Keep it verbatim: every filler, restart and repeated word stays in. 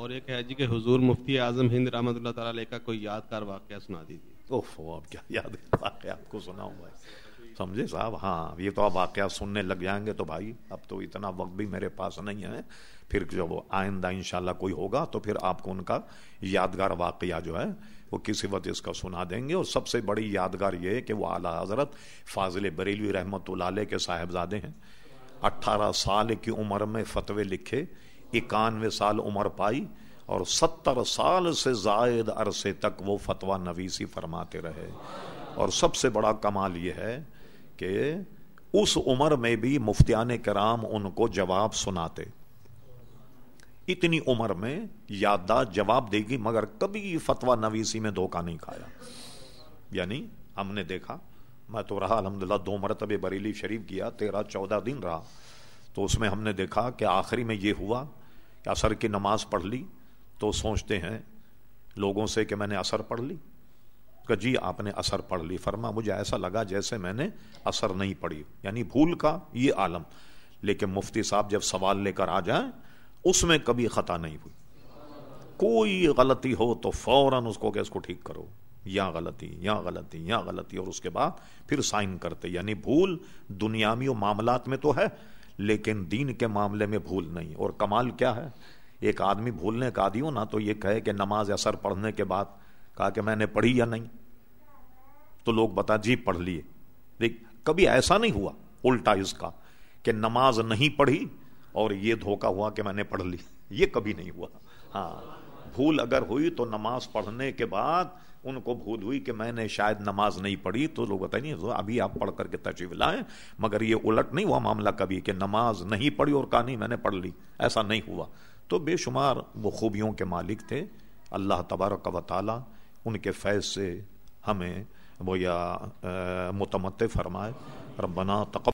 اور ایک ہے جی کہ حضور مفتی اعظم ہند رحمۃ اللہ تعالی علیہ کا کوئی یادگار واقعہ سنا دیجیے۔ اوف، اب کیا یاد واقعہ آپ کو سناؤں بھائی، سمجھے صاحب؟ ہاں، یہ تو آپ واقعہ سننے لگ جائیں گے تو بھائی اب تو اتنا وقت بھی میرے پاس نہیں ہے، پھر جب آئندہ انشاءاللہ کوئی ہوگا تو پھر آپ کو ان کا یادگار واقعہ جو ہے وہ کسی وقت اس کا سنا دیں گے۔ اور سب سے بڑی یادگار یہ ہے کہ وہ اعلیٰ حضرت فاضل بریلوی رحمۃ اللہ علیہ کے صاحبزادے ہیں۔ اٹھارہ سال کی عمر میں فتوے لکھے، اکانوے سال عمر پائی، اور ستر سال سے زائد عرصے تک وہ فتویٰ نویسی فرماتے رہے۔ اور سب سے بڑا کمال یہ ہے کہ اس عمر میں بھی مفتیان کرام ان کو جواب سناتے۔ اتنی عمر میں یادداشت جواب دے گی، مگر کبھی فتویٰ نویسی میں دھوکہ نہیں کھایا۔ یعنی ہم نے دیکھا، میں تو رہا الحمدللہ دو مرتبہ بریلی شریف کیا، تیرہ چودہ دن رہا، تو اس میں ہم نے دیکھا کہ آخری میں یہ ہوا کہ عصر کی نماز پڑھ لی تو سوچتے ہیں لوگوں سے کہ میں نے عصر پڑھ لی، کہ جی آپ نے عصر پڑھ لی، فرما مجھے ایسا لگا جیسے میں نے عصر نہیں پڑھی، یعنی بھول کا یہ عالم۔ لیکن مفتی صاحب جب سوال لے کر آ جائیں اس میں کبھی خطا نہیں ہوئی، کوئی غلطی ہو تو فوراً اس کو کہ اس کو ٹھیک کرو، یا غلطی یا غلطی یا غلطی، اور اس کے بعد پھر سائن کرتے۔ یعنی بھول دنیاوی و معاملات میں تو ہے لیکن دین کے معاملے میں بھول نہیں۔ اور کمال کیا ہے، ایک آدمی بھولنے کا عادی ہو نا تو یہ کہے کہ نماز عصر پڑھنے کے بعد کہا کہ میں نے پڑھی یا نہیں، تو لوگ بتا جی پڑھ لیے۔ دیکھ کبھی ایسا نہیں ہوا الٹا اس کا کہ نماز نہیں پڑھی اور یہ دھوکا ہوا کہ میں نے پڑھ لی، یہ کبھی نہیں ہوا۔ ہاں، بھول اگر ہوئی تو نماز پڑھنے کے بعد ان کو بھول ہوئی کہ میں نے شاید نماز نہیں پڑھی، تو لوگ بتائیں نہیں ابھی آپ پڑھ کر کے تشریف لائیں، مگر یہ الٹ نہیں ہوا معاملہ کبھی کہ نماز نہیں پڑھی اور کہا نہیں میں نے پڑھ لی، ایسا نہیں ہوا۔ تو بے شمار وہ خوبیوں کے مالک تھے، اللہ تبارک و تعالی ان کے فیض سے ہمیں وہ یا متمتع فرمائے۔ ربنا تقبل